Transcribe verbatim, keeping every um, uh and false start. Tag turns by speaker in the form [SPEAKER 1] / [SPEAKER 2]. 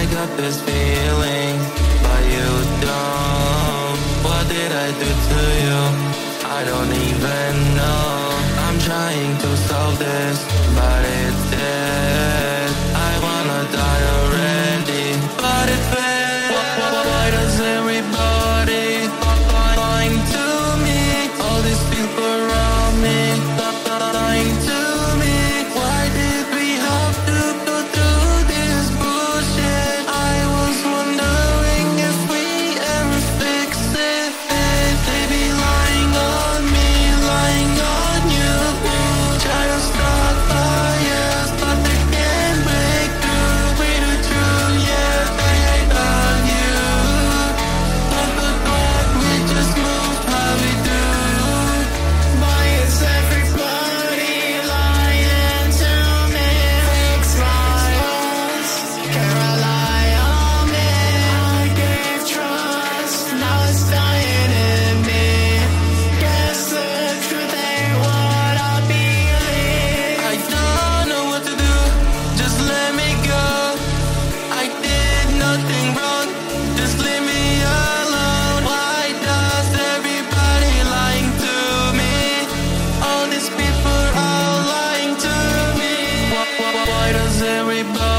[SPEAKER 1] got this feeling, but you don't. What did I do to you? I don't even know. I'm trying to solve this, but it's dead. I wanna die already, but it fails. Why does everybody lying to me? All these people around me lying to me. Why did we have to go through this bullshit? I was wondering if we ever fix it. They be lying on me, lying on you. Try to start fires, but they can't break through. We the truth, yeah, they hate on you. But the back, we just move how we do.
[SPEAKER 2] Why is everybody lying to me? Fix my wounds, can rely on me. I gave trust, now it's dying in me. Guess the truth ain't what I believe.
[SPEAKER 1] I don't know what to do, just let me go. I did nothing wrong, just leave me alone. Why does everybody lying to me? All these people are lying to me. Why, why, why does everybody